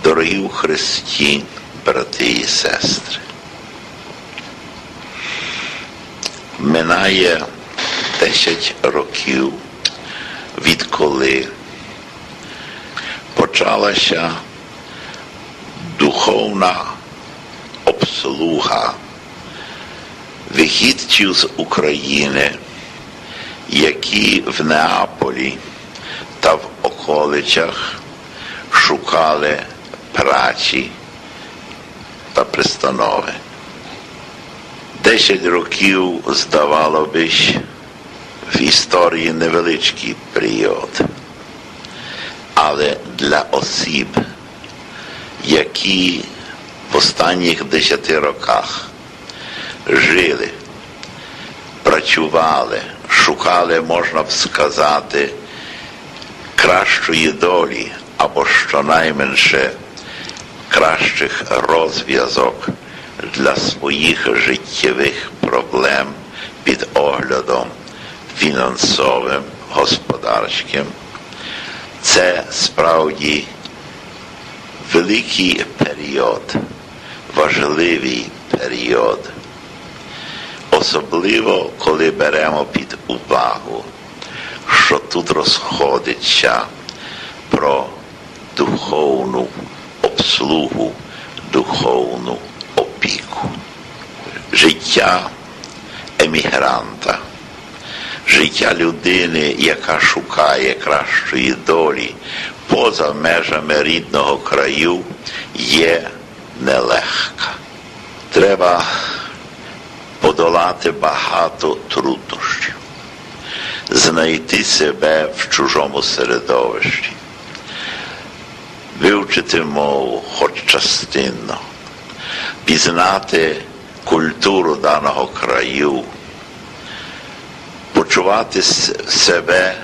Дорогі у Христі, брати і сестри, минає 10 років, відколи почалася духовна обслуга вихідців з України, які в Неаполі та в околицях шукали праці та пристанови. 10 років, здавало би, в історії невеличкий період. Але для осіб, які в останніх 10 роках жили, працювали, шукали, можна б сказати, кращої долі, або щонайменше кращих розв'язок для своїх життєвих проблем під оглядом фінансовим, господарським. Це справді великий період, важливий період. Особливо, коли беремо під увагу, що тут розходиться про духовну обслугу, духовну опіку. Життя емігранта, життя людини, яка шукає кращої долі поза межами рідного краю, є нелегка. Треба подолати багато труднощів, знайти себе в чужому середовищі, вивчити мову хоч частинно, пізнати культуру даного краю, почувати себе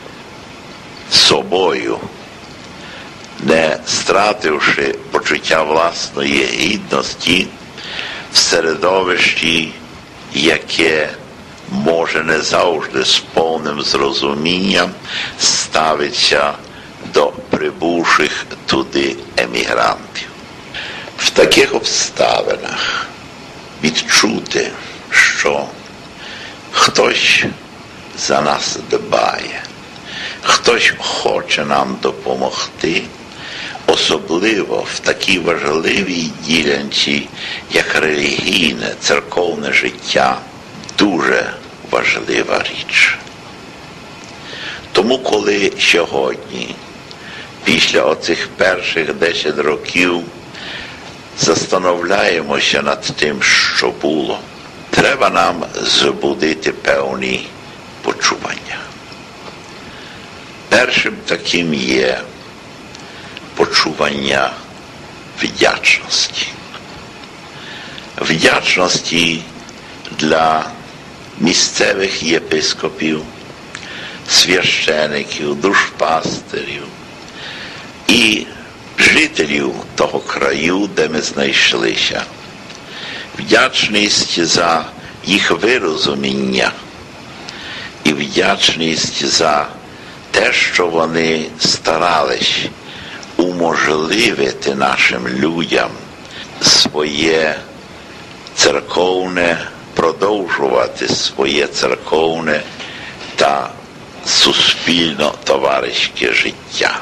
собою, не стративши почуття власної гідності в середовищі, яке може не завжди з повним зрозумінням ставиться до прибувших туди емігрантів. В таких обставинах відчути, що хтось за нас дбає, хтось хоче нам допомогти, особливо в такій важливій ділянці, як релігійне, церковне життя, дуже важлива річ. Тому коли сьогодні, після оцих перших 10 років, застановляємося над тим, що було, треба нам збудити певні почування. Першим таким є почування вдячності. Вдячності для місцевих єпископів, священиків, душпастерів і жителів того краю, де ми знайшлися. Вдячність за їх вирозуміння і вдячність за те, що вони старались уможливити нашим людям своє церковне, продовжувати своє церковне та суспільно-товариське життя.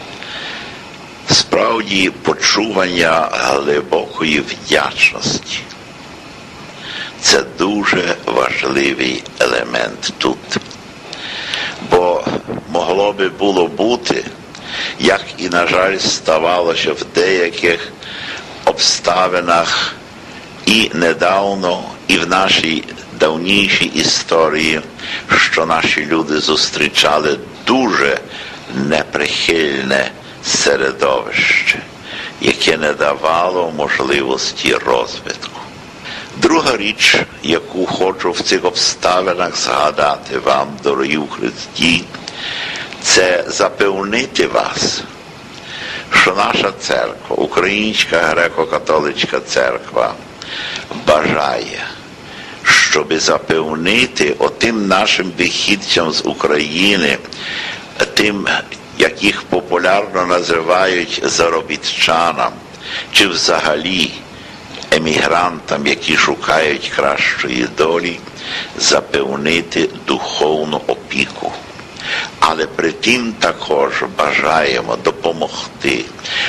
Справді, почування глибокої вдячності – це дуже важливий елемент тут. Бо могло би було бути, як і, на жаль, ставалося в деяких обставинах і недавно, і в нашій давнішій історії, що наші люди зустрічали дуже неприхильне середовище, яке не давало можливості розвитку. Друга річ, яку хочу в цих обставинах згадати вам, дорогі у Христі, це запевнити вас, що наша церква, Українська греко-католицька церква, бажає, щоб запевнити отим нашим вихідцям з України, тим як їх популярно називають заробітчанам, чи взагалі емігрантам, які шукають кращої долі, запевнити духовну опіку. Але при тім також бажаємо допомогти,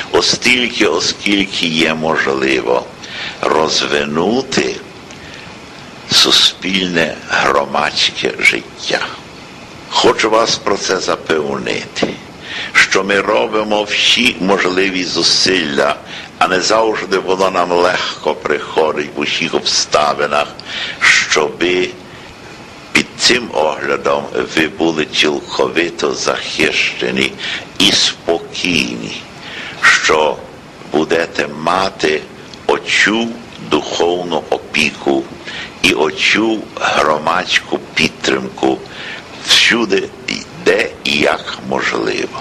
оскільки є можливо, розвинути суспільне громадське життя. Хочу вас про це запевнити, що ми робимо всі можливі зусилля, а не завжди воно нам легко приходить в усіх обставинах, щоби під цим оглядом ви були цілковито захищені і спокійні, що будете мати оцю духовну опіку і оцю громадську підтримку всюди, де і як можливо.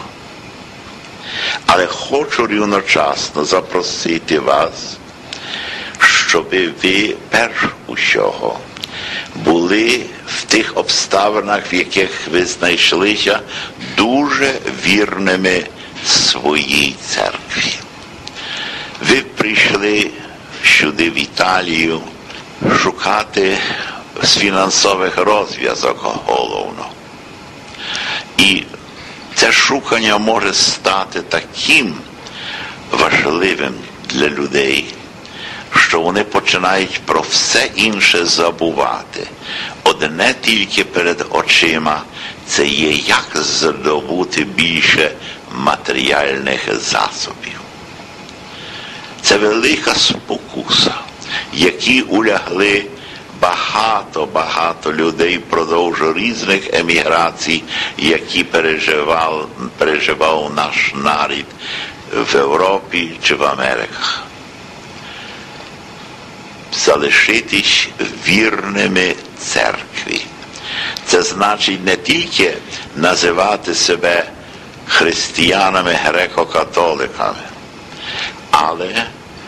Але хочу рівночасно запросити вас, щоб ви перш усього були в тих обставинах, в яких ви знайшлися, дуже вірними своїй церкві. Ви прийшли сюди, в Італію, шукати з фінансових розв'язок головно. І це шукання може стати таким важливим для людей, що вони починають про все інше забувати. Одне тільки перед очима – це є, як здобути більше матеріальних засобів. Це велика спокуса, які улягли багато людей впродовж різних еміграцій, які переживав наш народ в Європі чи в Америках. Залишитись вірними церкві. Це значить не тільки називати себе християнами, греко-католиками, але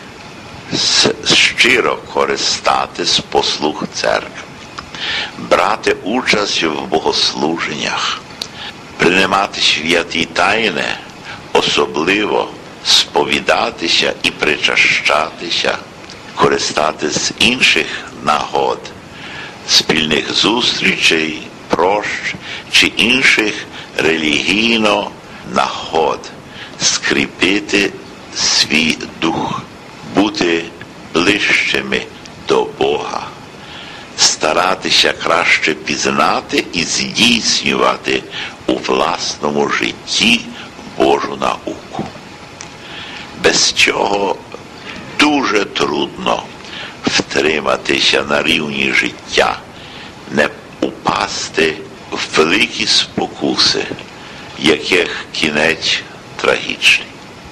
щиро користати з послуг церкви, брати участь в богослуженнях, приймати святі тайни, особливо сповідатися і причащатися, користатись з інших нагод, спільних зустрічей, прощ чи інших релігійно нагод, скріпити свій дух, бути ближчими до Бога, старатися краще пізнати і здійснювати у власному житті Божу науку. Без цього дуже трудно втриматися на рівні життя, не упасти в великі спокуси, яких кінець трагічний.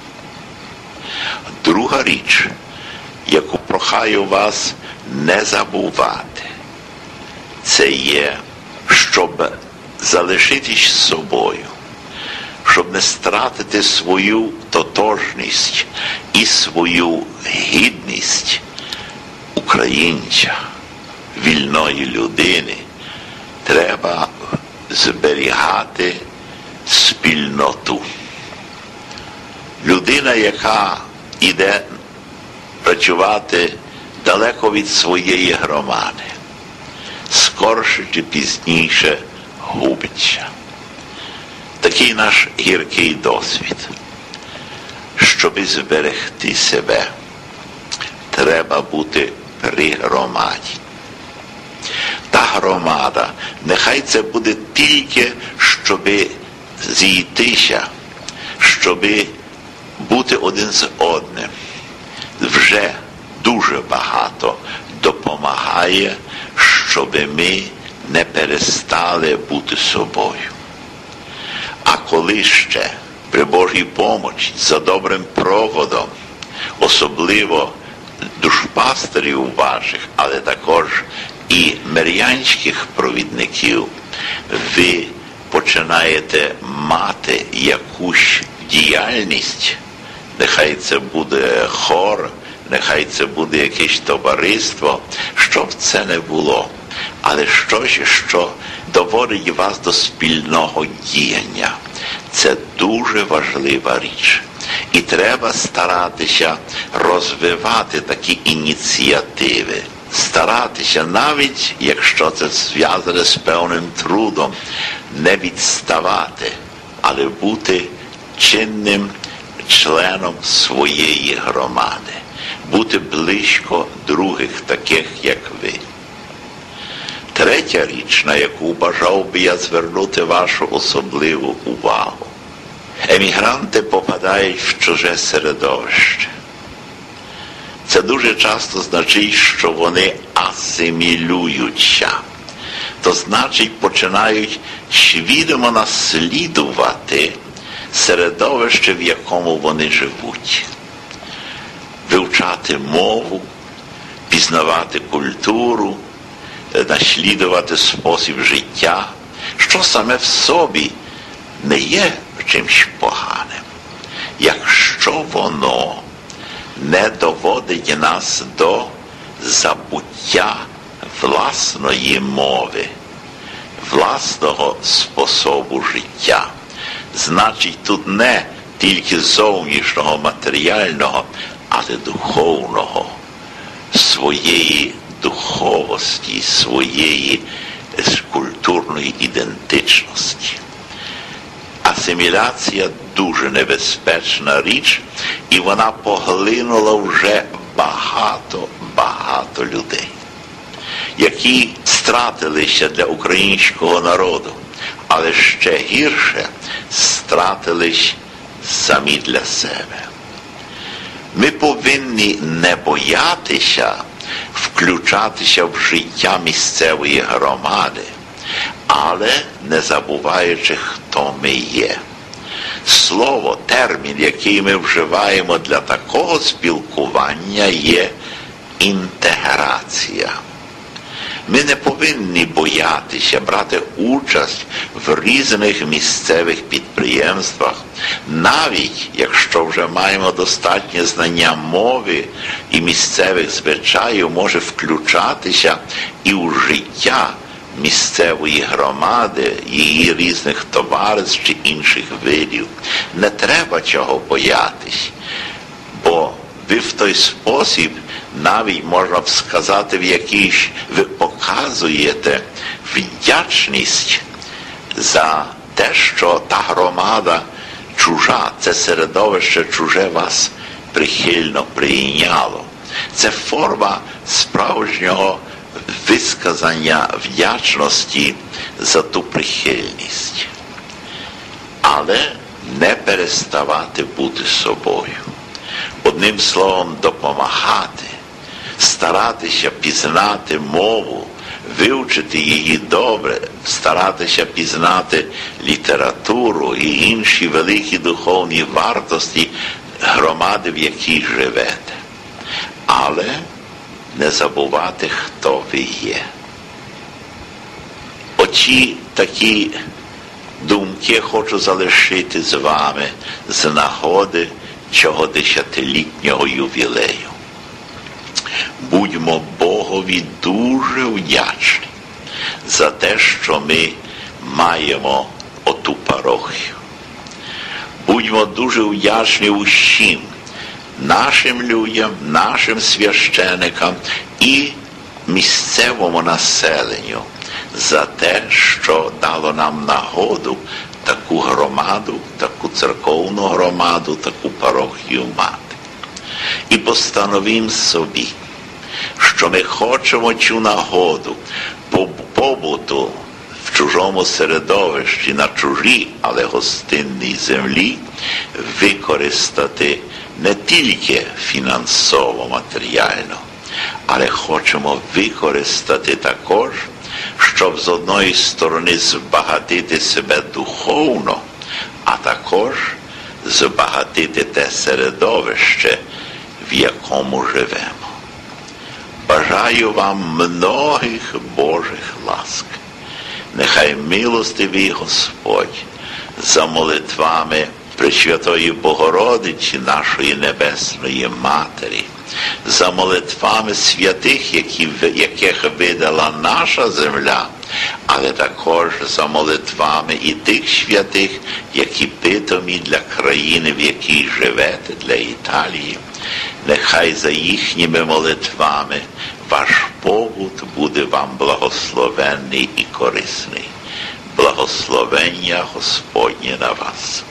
Друга річ, яку прохаю вас не забувати, це є, щоб залишитись собою, щоб не стратити свою тотожність і свою гідність українця, вільної людини. Треба зберігати спільноту. Людина, яка іде працювати далеко від своєї громади, скорше чи пізніше губиться. Такий наш гіркий досвід. Щоб зберегти себе, треба бути при громаді. Та громада, нехай це буде тільки, щоб зійтися, щоб бути один з одним. Вже дуже багато допомагає, щоб ми не перестали бути собою. А коли ще при Божій помочі, за добрим проводом, особливо душпастерів ваших, але також і мирянських провідників, ви починаєте мати якусь діяльність, нехай це буде хор, нехай це буде якесь товариство, що б це не було, але щось, що доводить вас до спільного діяння, Це дуже важлива річ. І треба старатися розвивати такі ініціативи. Старатися, навіть якщо це зв'язане з певним трудом, не відставати, але бути чинним членом своєї громади. Бути близько других, таких як ви. Третя річ, на яку бажав би я звернути вашу особливу увагу. Емігранти попадають в чуже середовище. Це дуже часто значить, що вони асимілюються. То значить, починають свідомо наслідувати середовище, в якому вони живуть. Вивчати мову, пізнавати культуру, наслідувати спосіб життя, що саме в собі не є чимось поганим, якщо воно не доводить нас до забуття власної мови, власного способу життя. Значить, тут не тільки зовнішнього, матеріального, але духовного, своєї духовості, своєї культурної ідентичності. Асиміляція дуже небезпечна річ, і вона поглинула вже багато людей, які стратилися для українського народу, але ще гірше стратились самі для себе. Ми повинні не боятися включатися в життя місцевої громади, але не забуваючи, хто ми є. Слово, термін, який ми вживаємо для такого спілкування, є інтеграція. Ми не повинні боятися брати участь в різних місцевих підприємствах, навіть якщо вже маємо достатнє знання мови і місцевих звичаїв, може включатися і у життя місцевої громади, її різних товариств чи інших видів. Не треба чого боятись, бо ви в той спосіб, навіть можна б сказати, в якийсь ви показуєте вдячність за те, що та громада чужа, це середовище чуже вас прихильно прийняло. Це форма справжнього висказання вдячності за ту прихильність. Але не переставати бути собою. Одним словом, допомагати, старатися пізнати мову, вивчити її добре, старатися пізнати літературу і інші великі духовні вартості громади, в якій живете. Але не забувати, хто ви є. Оці такі думки хочу залишити з вами з нагоди цього 10-літнього ювілею. Будьмо Богові дуже вдячні за те, що ми маємо оту парохію. Будьмо дуже вдячні усім нашим людям, нашим священикам і місцевому населенню за те, що дало нам нагоду таку громаду, таку церковну громаду, таку парохію мати. І постановім собі, що ми хочемо цю нагоду побуту в чужому середовищі, на чужій, але гостинній землі використати не тільки фінансово, матеріально, але хочемо використати також, щоб з одної сторони збагатити себе духовно, а також збагатити те середовище, в якому живемо. Бажаю вам многих Божих ласк. Нехай милостивий Господь за молитвами Пресвятої Богородиці, нашої Небесної Матері, за молитвами святих, яких видала наша земля, але також за молитвами і тих святих, які питомі для країни, в якій живете, для Італії. Нехай за їхніми молитвами ваш побут буде вам благословенний і корисний. Благословення Господнє на вас.